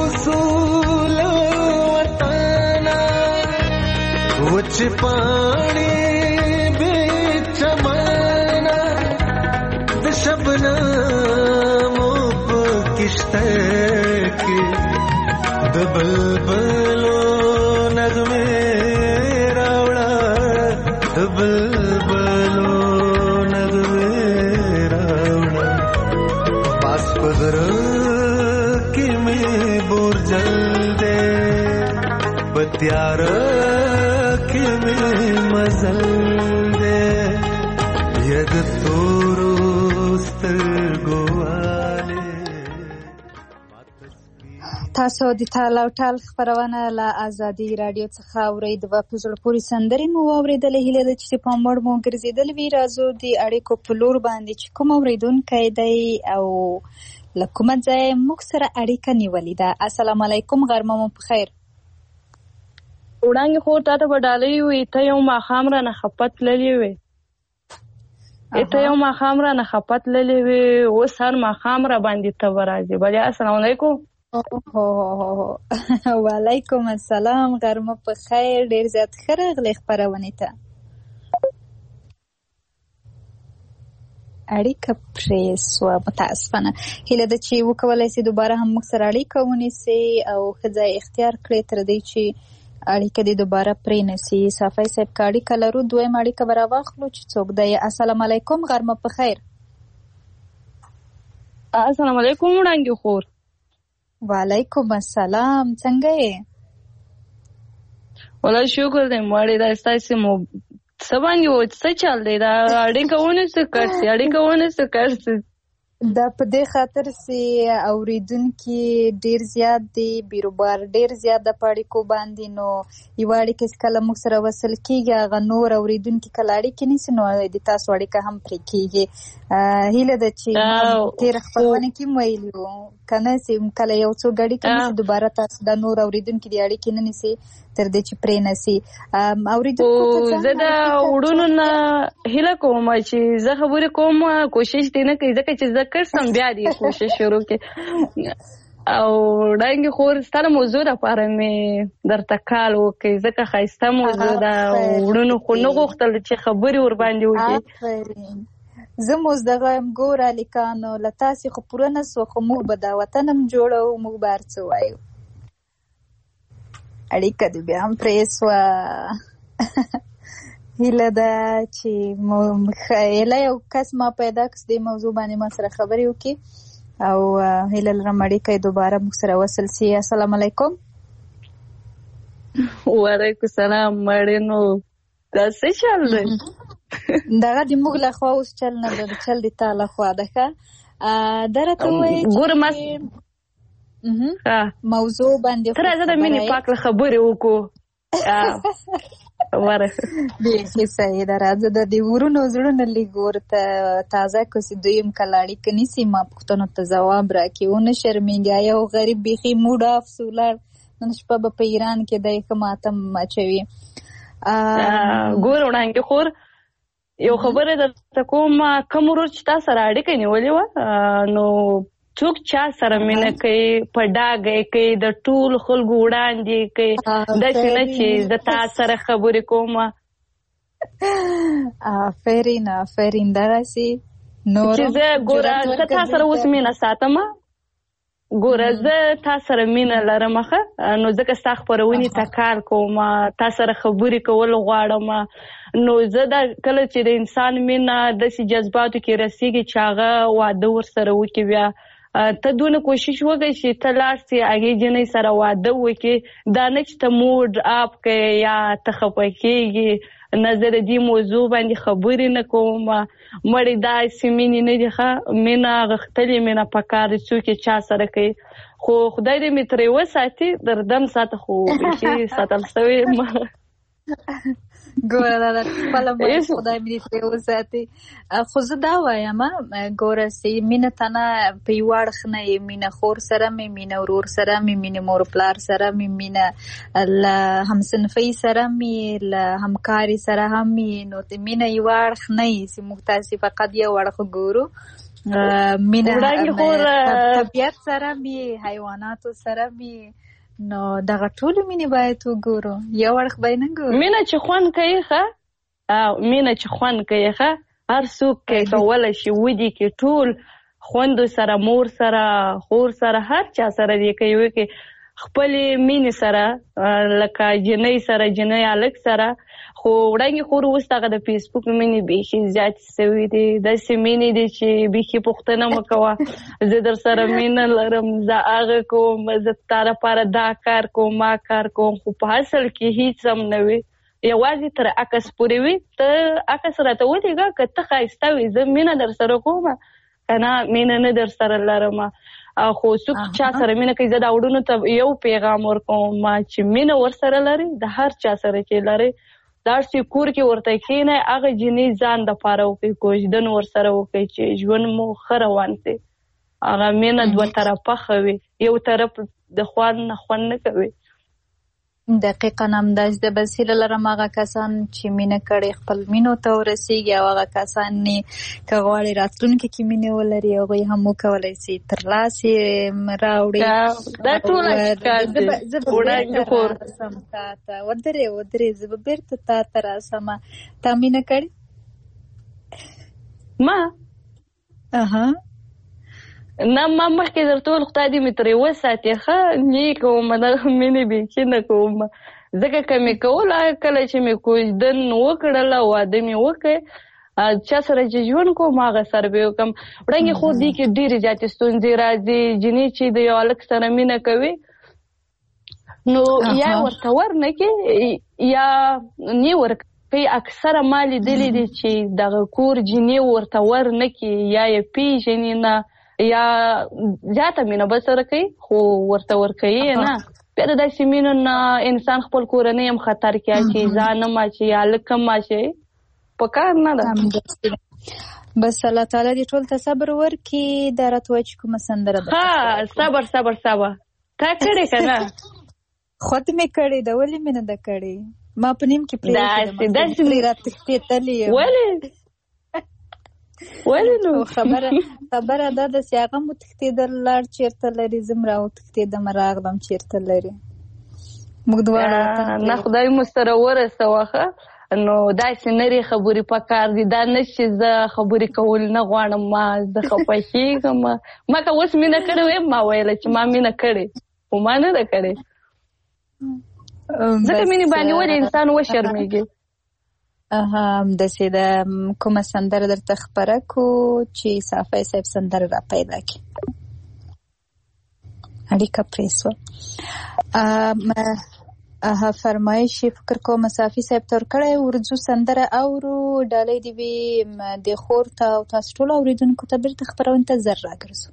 पानी बीच माना द शबनमों पे किश्ते की द बलबलो नगमे रावड़ा द बलबलो नगमे रावड़ा पास पगर की में बोरजल दे बत्यार मजल दे यद तोरो سترګو والے تاسو د تال او ټال خبرونه له ازادي رادیو څخه اورید و په زړه پورې سندرې مو اوریدلې هیله ده چې په مړ مو ګرځیدل وی راځو د اړیکو په لور باندې چې کوم اوریدونکو دی او لکه ځای موږ سره اړیکه نیولې ده. السلام علیکم، غرمه مو په خیر. وړاندې خو تاسو په ډالۍ وي ته یو ماښام را نه خپت للی وي ته یو ماښام را نه خپت للی وي اوس هر ماښام را باندې ته ورځي. بیا السلام علیکم. وعلیکم السلام، غرمه په خیر. ډیر زیات ښه راغلی خپرونې ته. اړیکه پرې سوه، متاسفانه. هیله ده چې وکولی سي دوباره هم موږ سره اړیکه ونیسي او ښه ځای اختیار کړي تر دې چې اړیکه دې دوباره پرې نسی. صافی صاحب که اړیکه لرو دویم اړیکه به راواخلو چې څوک دی. السلام علیکم، غرمه په خیر. السلام علیکم وړاندې خور. وعلیکم السلام، څنګه یې؟ ولا شکر دی مړې دا ستاسې مو څه باندې و څه چل دی دا اړیکه ونیسو کرسي دا په دې خاطر چې اوریدونکي ډیر زیات دي بیروبار ډیر زیات د اړیکو باندې نو یو اړیکه کله موږ سره وصل کیږي هغه نور اوریدونکي کله اړیکې نیسي نو د تاسو اړیکه هم پرې کیږي هیله ده چې تیر خپلونه کې ویلو کنه چې کله یو څو غړي کنه دوباره تاسو د نور اوریدونکي د اړیکې نه نیسي تر دې چې پرې نسی اوریدونکو ته زه د وړونو نه هیله کوم چې زه خبرې کوم کوشش دې نه کوي ځکه چې زه کړم بیا دې کوشش شروع کې او ډنګ خور ستاره موضوع د پاره مې درته کال وکي ځکه خایسته موضوع دا وړونو خو نه غوښتل چې خبرې ور باندې وکړي زه موږ دغه ګور الیکانو لتاسې خو پوره نه سو خو موږ به دا وطنم جوړو موږ بار څه وایو اړیکه دې بیا هم پرې سوه هیله ده چې خیله یو کس ما پیدا کړ دې موضوع باندې ما سره خبرې وکړي او هیله لرم اړیکه یې دوباره موږ سره وصل سي السلام علیکم وعلیکم السلام مړې نو دا څه چل دی دغه د موږ له خوا اوس چل نه ده چل دی تا له خوا ده ښه درته وایي موضوع باندې تر راځه د مینې پاک له خبرې وکړو بیخي صحیح ده راځه د دې ورونو زړونه لږ ورته تازه کړو چې دویم کله اړیکه نیسي ما پوښتنو ته ځواب راکړي ونه شرمېږي یو غریب بیخي موډ آف سو لاړ نن شپه به په ایران کې دی ښه ماتم اچوي ګوره وړاندې خور یو خبره درته کوم کوم ورور چې تا سره اړیکه نیولې وه نو څوک چا سره مینه کوي په ډاګه کوي د ټول خلکو وړاندې کوي داسې نه چې زه تا سره خبرې کوم آفرین دغسې چې زه ګوره زه تا سره اوس مینه ساتم ګوره زه تا سره مینه لرم ښه نو ځکه ستا خپرونې ته کار کوم تا سره خبرې کول غواړم نو زه دا کله چې د انسان مینه داسې جذباتو کې رسېږي چې هغه واده ورسره وکړي بیا ته دونه کوشش وکړې چې ته لاړ سې هغې جنۍ سره واده وکړې دا نه چې ته موډ اپ کوې یا ته خفه کېږي نه زه د دې موضوع باندې خبرې نه کوم مړې داسې مینې نه دي ښه مینه غښتلې مینه پکار دي څوک یې چا سره کوي خو خدای دې مې ترې وساتي در دم ساته خو بیخي ساتل سوی ګوره خپله خدای مې ترې وساتي خو زه دا وایم ګوره چې مینه ته نه په یو اړخ نه یې مینه خور سره مې مینه ورور سره مې مینه مور پلار سره مې مینه له همصنفۍ سره مې له همکاري سره هم مې نو مینه یو اړخ نه یې چې موږ تاسې فقط یو اړخ ګورو مینه طبیعت سره مې حیواناتو سره مې نو دغه ټولو مینې باید وګورو یو اړخ به یې نه ګورو مینه چې خوند کوي ښه مینه چې خوند کوي ښه هر څوک کولی شي ودې کې ټول خوندو سره مور سره خور سره هر چا سره دې کوي وکړي خپلې مینې سره لکه جنۍ سره جنۍ هلک سره خو وړاندې خور اوس دغه د فیسبوک مینې بیخي زیاتې سوي دي داسې مینې دي چې بیخي پوښتنه مه کوه زه در سره مینه لرم زه هغه کوم زه ستا لپاره دا کار کوم ما کار کوم خو په اصل کې هیڅ هم نه وي یوازې تر عکس پورې وي ته عکس راته ولېږه که ته ښایسته وي زه مینه در سره کوم که نه مینه نه در سره لرم خو څوک چا سره مینه کوي زه دا وړونو ته یو پیغام ورکوم چې مینه ورسره لري د هر چا سره چې لري دا چې کور کې ورته کښېنئ هغه جنۍ ځان دپاره وکړئ کوژدن ورسره وکړئ چې ژوند مو ښه روان شي هغه مینه دوه طرفه ښه وي یو طرف د خوند نه خوند نه کوي دقیقاً همداسې ده بس هیله لرم هغه کسان چې مینه کړې خپل مینو ته ورسېږي او هغه کسان که غواړي راتلونکي کې مینه ولري هغوی هم وکولی شي ترلاسې راوړي دا ټوله ښکار دي ودرې زه به بېرته تا ته راسم تا مینه کړې ما نه ما مخکې درته وویل خدای دې مې ترې وساتې ښه نه کوم دغه مینې بیخي نه کوم ځکه که مې کوله کله چې مې کوژدن وکړله واده مې وکړ چا سره چې ژوند کوم هغه سره به یې وکړم وړاندې خو دې کې ډېرې زیاتې ستونزې راځي جنې چې د یو هلک سره مینه کوي نو یا ورته ورنکې یا نی ورکوي. اکثره ما لیدلي دي چې دغه کور جینۍ ورته ورنکې یا یې پیژني نه یا زیاته مینه به سره کوي خو ورته ورکوي نه. بیا د داسې مینو نه انسان خپل کورنۍ هم خطر کې اچي، ځان هم اچي، هلک هم اچي، په کار نه ده. بس الله تعالی دې ټول ته صبر ورکړي. دا راته وایي چې کومه سندره ده؟ ها صبر صبر صبر. تا کړې که نه؟ خود مې کړې ده. ولې مې نه ده کړې؟ ما په نیم کې پرېږدې راتښتېدلې یم. ولې نو خبره دا ده چې هغه مو تښتېدل لاړ چېرته لري، زه م راوتښتېدم راغلم چېرته لري. موږ دواړه نه خدای مو سره ورسوه ښه. نو داسې نرې خبرې پکار دي. دا نه چې زه خبرې کول نه غواړم، ما زه خفه کېږم. ما که اوس مینه کړې ویم ما ویله چې ما مینه کړې خو ما نه ده کړې. ځکه مینې باندې ولې انسان وشرمېږي. همداسې ده. کومه سندره درته خپره کړو چې صافی صاحب سندره را پیدا کړي؟ اړیکه پرې شوه. فرمایش فکر کوم صافی صاحب تور کړی. ورځو سندره اورو. ډالۍ دې وي د خور ته او تاسو ټولو اورېدونکو ته. بېرته خپرونې ته زر راګرځو.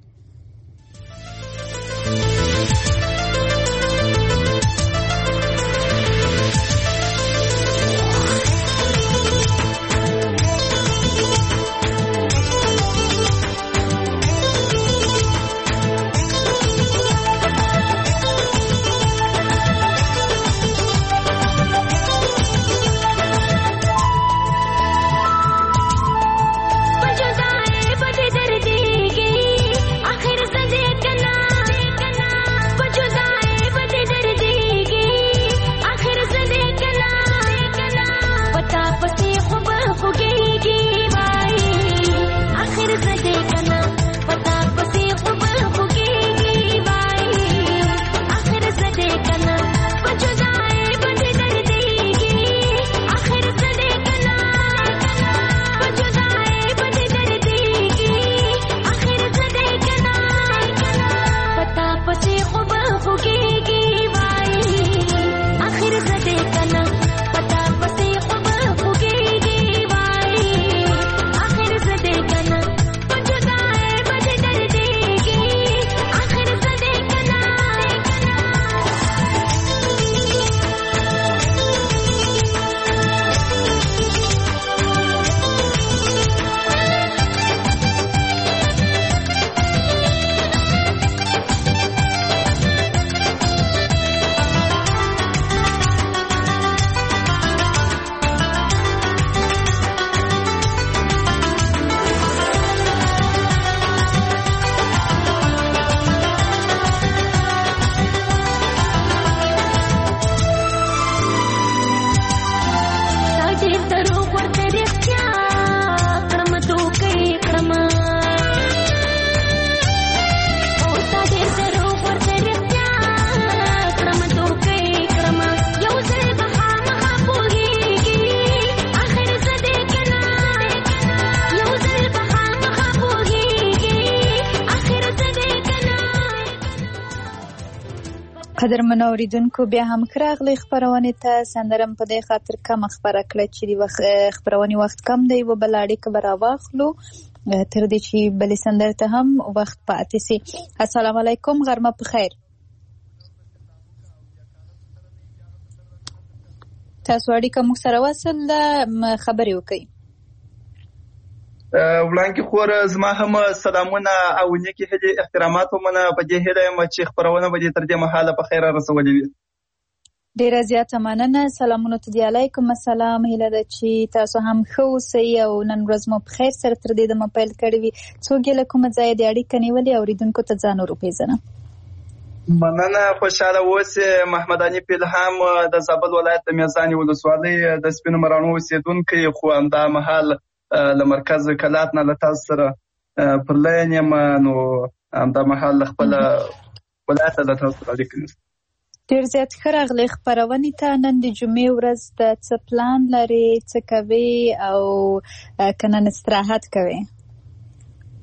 قدرمن اوریدونکو بیا هم راغلی خبرونه ته. سندرم په دې خاطر کم خبره کړه چې د خبرونه وخت کم دی و بل اړیکه برا واخلو تر دې چې بل سندر ته هم وخت پاتې سي. السلام علیکم، غرمه په خیر. تاسو اړیکه مو سره وصل خبرې وکړئ. وړاندې خور زما هم سلامونه او نیکې هیلې احترامات ومنه. په دې هیله یم چې خبرونه به دې تر دې مهاله په خیر رسولې وي. ډیره زیاته مننه. سلامونه ته دی. علیکم السلام. هیله ده چې تاسو هم ښه اوسئ او نن ورځ مو په خیر سره تر دې دمه پیل کړې وي. څوک یې له کومه ځایه د اړیکه نیولې اورېدونکو ته ځان ور وپېژنه. مننه. خوشحاله اوسئ. محمد علي پیلهام د زابل ولایت د میزانې ولسوالۍ د سپینو مراڼو اوسېدونکی، خو همدا مهال له مرکز وکالات نه له تاسو سره پر لاین یم. نو همدا مهال له خپله ولایته له تاسو سره اړیکه نیسم. ډېر زیات ښه راغلی خپرونې ته. نن د جمعې ورځ د څه پلان لرې، څه کوې او که نن استراحت کوې؟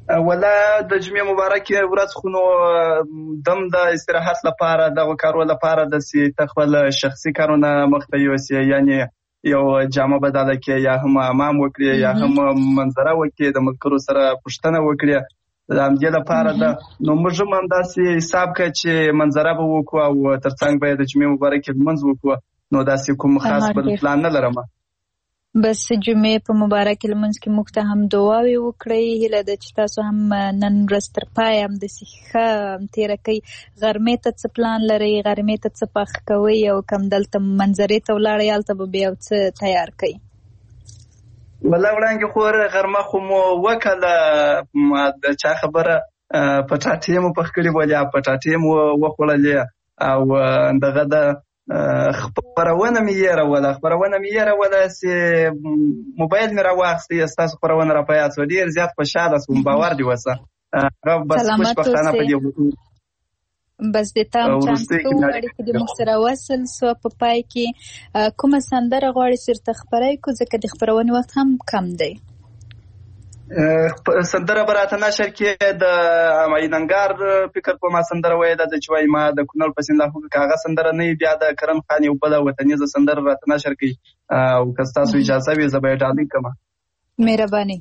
ولا د جمعې مبارکې ورځ خو نو دم د استراحت لپاره دغه کارو لپاره داسې ته خپل شخصي کارونه مخته یوسې، یعنې یو جامه بدله کړې یا هم حمام وکړې یا هم منظره وکړې، د ملګرو سره پوښتنه وکړې. د همدې لپاره ده نو موږ هم همداسې حساب کړه چې منظره به وکړو او تر څنګ به یې د جمعې مبارکې لمونځ وکړو. نو داسې کوم خاص بل پلان نه لرم. بس جمعې په مبارک لمونځ کې موږ ته هم دعاوې وکړئ. هیله ده چې تاسو هم نن ورځ تر پایه همداسې ښه تېره کوئ. غرمې ته څه پلان لرئ؟ غرمې ته څه پخ کوئ؟ او کوم دلته منظرې ته ولاړئ هلته به بیا څه تیار کوئ؟ والله وړاندې خو غرمه خو مو وکړله، د چا خبره پټاټې مو پخ کړي ولې، پټاټې مو وخوړلې او دغه د خبرونه مې یېروله چې موبایل مې راواخیستی، ستاسو خبرونه را په یاد شوه. ډېر زیات خوشحاله شوم، باور دې وسه. هغه بس خوشبختانه په دې بس د تام چانس ته وغواړي چې د موږ سره وصل سو. په پای کې کومه سندره غواړي چې درته خپره کړو، ځکه د خپرونې وخت هم کم دی؟ سندره به راته نشر کې د عیننګار فکر کوم سندره وایي ده چې وایي ما د کونړ په سیند لاهو کې هغه سندره نه بیا د کرم خان یو بله وطنیزه سندره راته نشر کوي، او که ستاسو اجازه وي زه به یې ډالۍ کړم. مهرباني.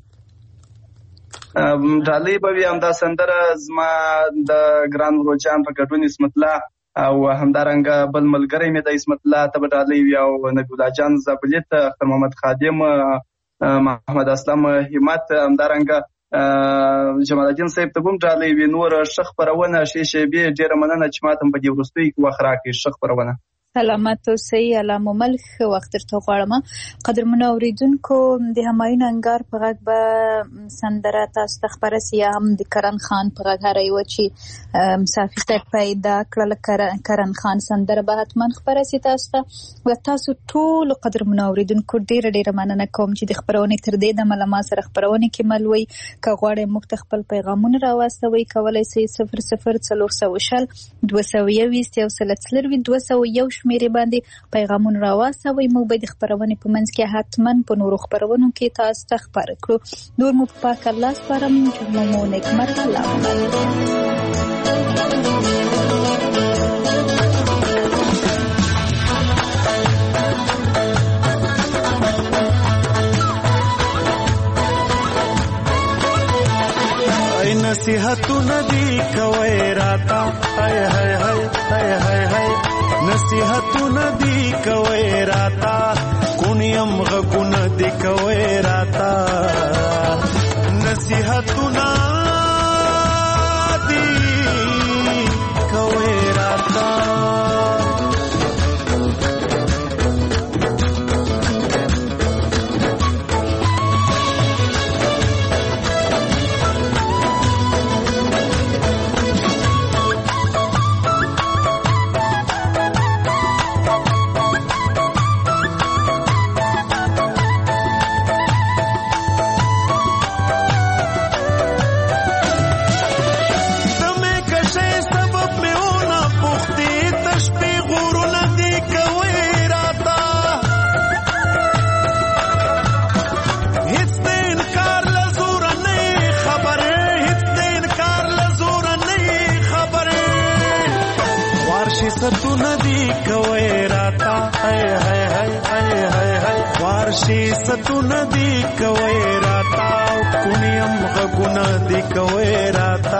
ډالۍ به وي همدا سندره زما د ګران وروجان په ګډون عصمت الله او همدارنګه بل ملګری مې د عصمت الله ته به ډالۍ وي، او نبی الله جان زابلي ته، اختر محمد خادم، محمد اسلام همت، همدارنګه جمال الدین صاحب ته هم ډالۍ وي. نور ښه خپرونه ښې شیبې، ډېره مننه چې ما ته په دې وروستیو کې وخت راکړئ. ښه خپرونه. سلامت اوسئ. الله مو مل ښه وخت درته غواړم. قدرمنو اورېدونکو، د همایون انګار په غږ به سندره تاسو ته خپره سي، یا هم د کرن خان په غږ هره یوه چې مسافر صاحب پیدا کړله کرن خان سندره به حتما خپره سي تاسو ته. و تاسو ټولو قدرمنو اورېدونکو ډېره ډېره مننه کوم چې د خپرونې تر دې دمه له ما سره خپرونې کې مل وئ. که غواړئ موږ ته خپل پیغامونه راواستوئ، کولی سئ 004040 221 201 شمیرې باندې پیغامونه راواستوئ. موږ به د خپرونې په منځ کې حتما په نورو خپرونو کې تاسو ته خپاره کړو. نور مو په پاک الله سپارم. جمعه مو نېکمرغه. الله نصیحتونه دي کوي راته، هاي هاي هاي هاي هاي هاي نصیحتونه دي کوي راته، کونیم غږونه دي کوي راته، نصیحتونه دي کوي راته. ستونه دی کوي راتا، هاي هاي هاي هاي هاي هاي وارشي ستونه دی کوي راتا، کونیم غږونه دی کوي راتا،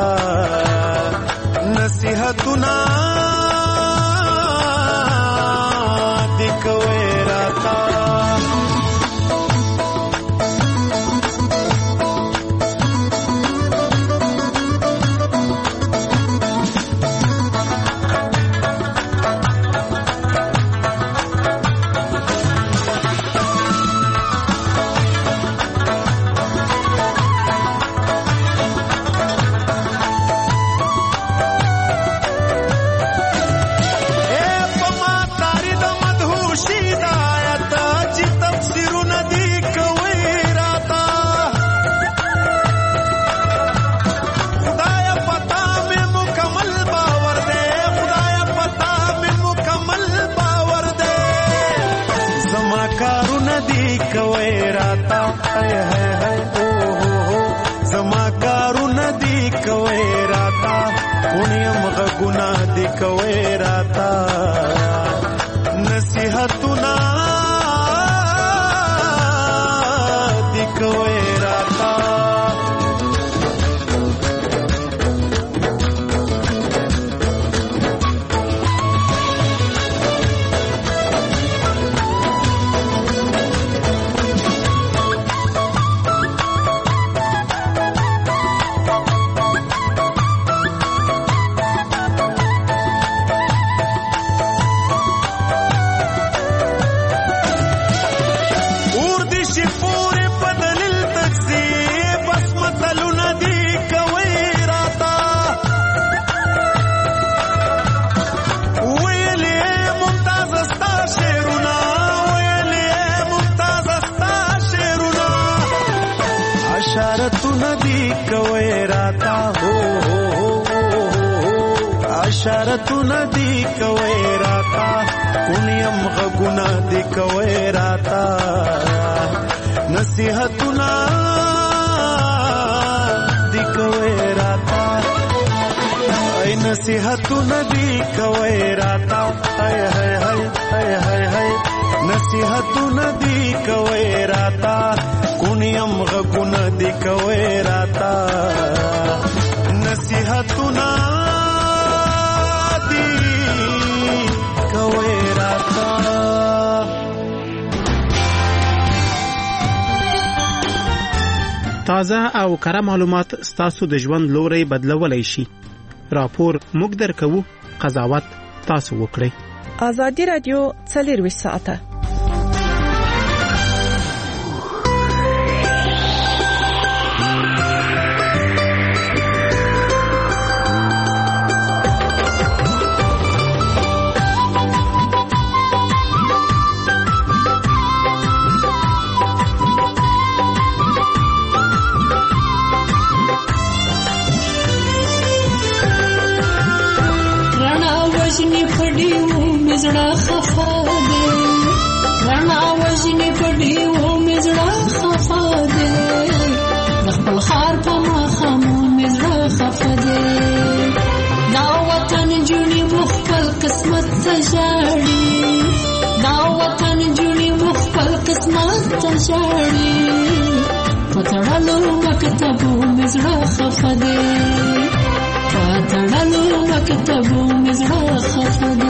نصیحتونه دی کوي راتا. زما کارونه اشارتونه دی کوي راتا هو اشارتونه دی کوي راتا کونیم غګونه دی کوي راتا نصیحتونه دی کوي راتا ای نصیحتونه دی کوي راتا هاي هاي هاي هاي هاي هاي نصیحتونه دی کوي راتا کونیم غګونه دی کوي راتا نصیحتونه دی کوي راتا تازه او کره معلومات ستاسو د ژوند لوري بدلولای شي. راپور موږ درکو، قضاوت تاسو وکړئ. ازادي رادیو 24 ساعته. وجنی پډیو مزړه خفا دے رڼا وجنی پډیو مزړه خفا دے خپل خار په مخامو مزړه خفا دے دا وطن جونی مخفل قسمت تجاړي دا وطن جونی مخفل قسمت تجاړي پتړلو مکتبو مزړه خفا دے پتړلو مکتبو مزړه خفا دے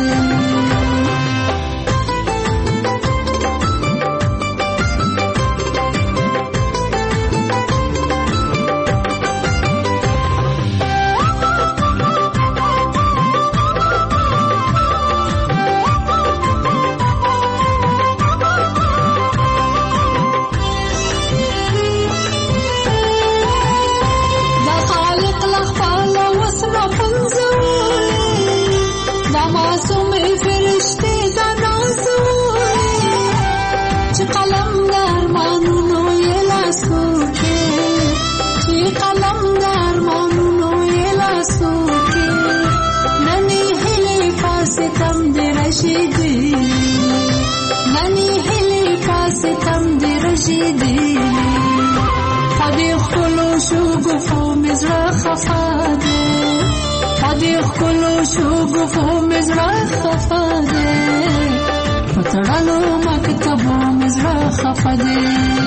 ننی هلی پاسه تم دی رشیدی خدای خلو شو گفو مزرا خفا دے خدای خلو شو گفو مزرا خفا دے پتړلو مکتبو مزرا خفا دے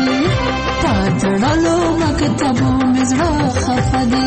پتړلو مکتبو مزرا خفا دے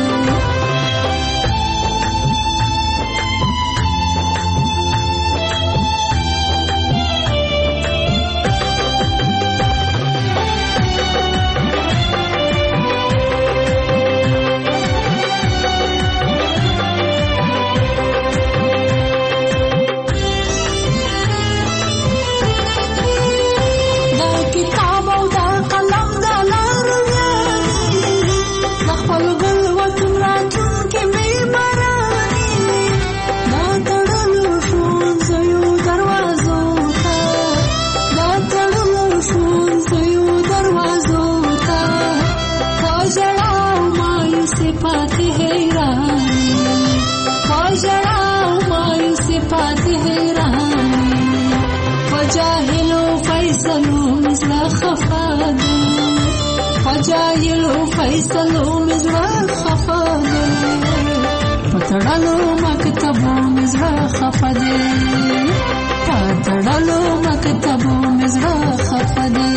جاهلو فیصلو مزرا خفا دے پتړلو مکتبو مزرا خفا دے پتړلو مکتبو مزرا خفا دے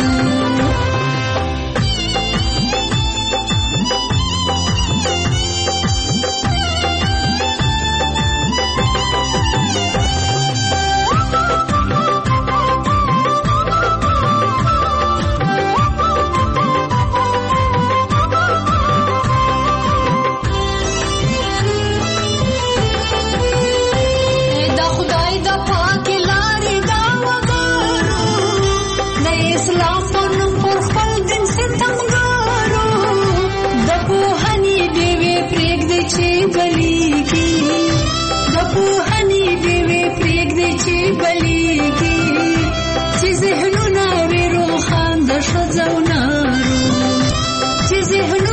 ذهنونه ویرو خان د شذونارو چې ذهن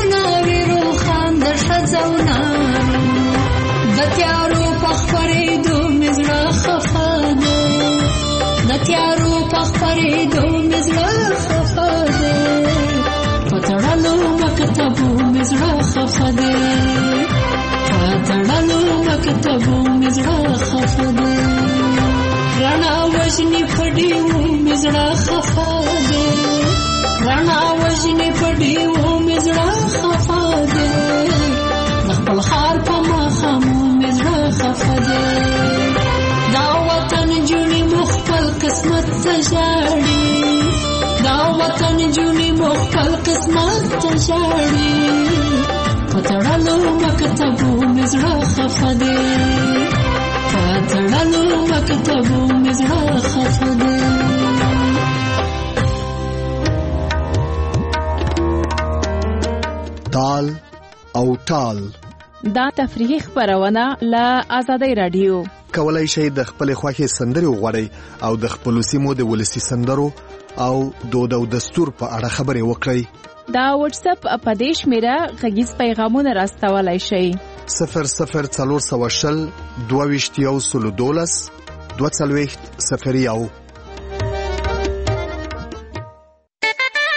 تیارو په خپرېدو مې زړه خفه دی د تیارو په خپرېدو مې زړه خفه دی په تړلو مکتبو مې زړه خفه دی په تړلو مکتبو مې زړه خفه دی رڼا وژني په ډیوو مې زړه خفه دی رڼا وژني په ډیوو مې زړه خفه دی د خپل ښار په ماښامو مې زړه خفه دی دا وطن جونې مو خپل قسمت ته ژاړي دا وطن جونې مو خپل قسمت ته ژاړي په تړلو مکتبو مې زړه خفه دی په تړلو مکتبو مې زړه خفه دی تال او ټال دا تفریحي خبرونه له آزادۍ رادیو کولای شئ د خپل خوښي سندري وغوړئ او د خپل سیمو د ولسی سندرو او دود او دستور په اړه خبرې وکړئ. دا واتس اپ اپدیش میرا غږیز پیغامونه راستولای شئ 0040 22 12 20